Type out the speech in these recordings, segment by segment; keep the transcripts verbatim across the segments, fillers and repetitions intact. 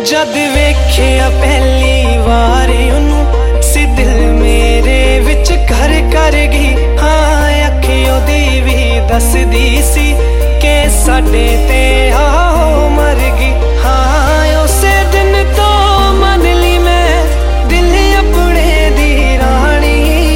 जद वेखिया पहली वार उन्हों सी दिल मेरे विच घर कर गई। हाँ अखी ओदी भी दसदी सी के साडे ते आओ मर गई। हाँ उसे दिन तो मन ली मैं दिल अपने दी रानी।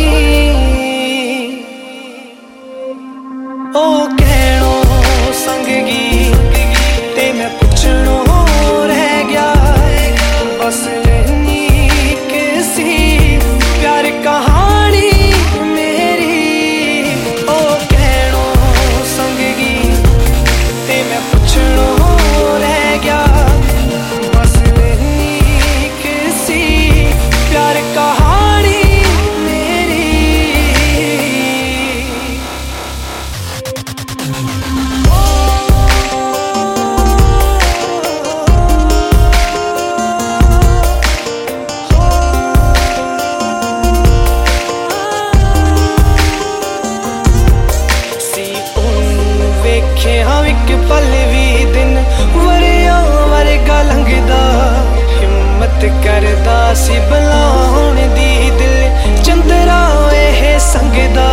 ओ कहनो संग गई ते मैं पुछनो रह गया बस इन्नी किसी प्यार कहानी मेरी। ओ कहनो संग गई ते मैं पुछनो रह गया बस इन्नी किसी प्यार कहानी मेरी। हाँ एक पल भी दिन वरिया वर्गा लंघदा हिम्मत करदा सी बुलाउण दी दिल चंदरा एह संगदा।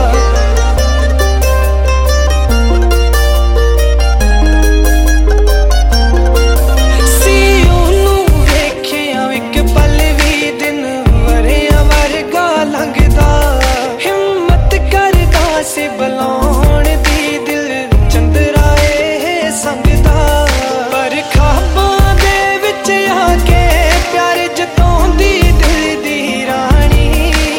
सी ओनू वेखिया एक पल भी दिन वरिया वर्गा लंघदा हिम्मत करदा सी बुलाउण दी दिल चंदरा ए संगदा। पर ख्वाबां दे विच आके प्यार जताउंदी दिल दी रानी।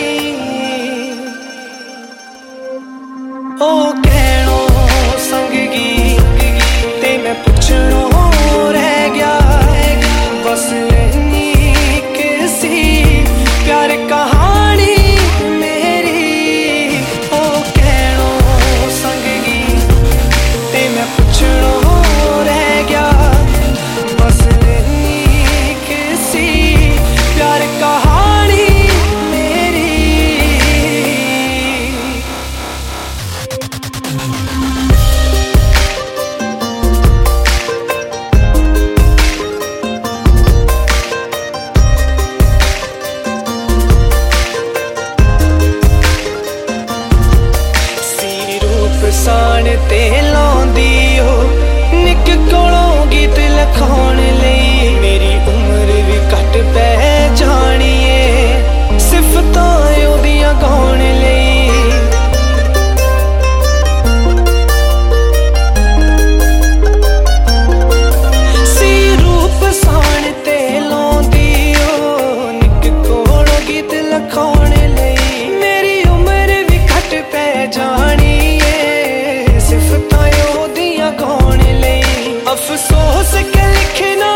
ओ कहनो संग गई ते मैं पुछनो रह गया बस इन्नी किसी प्यार कहानी मेरी। ओ कहनो संग गई ते मैं पुछनो रह गया बस इन्नी किसी प्यार कहानी मेरी। सी रूप सान ते लाउंदी ओ निक कोलों गीत लखाउण लई मेरी उम्र भी घट पै जानी ए सिफतां ओदियां गाउण लई। सी रूप सान ते लाउंदी ओ निक कोलों गीत लखाउण लई मेरी उम्र भी घट पै जानी ए सिफतां ओदियां गाउण लई। अफसोस के लिखना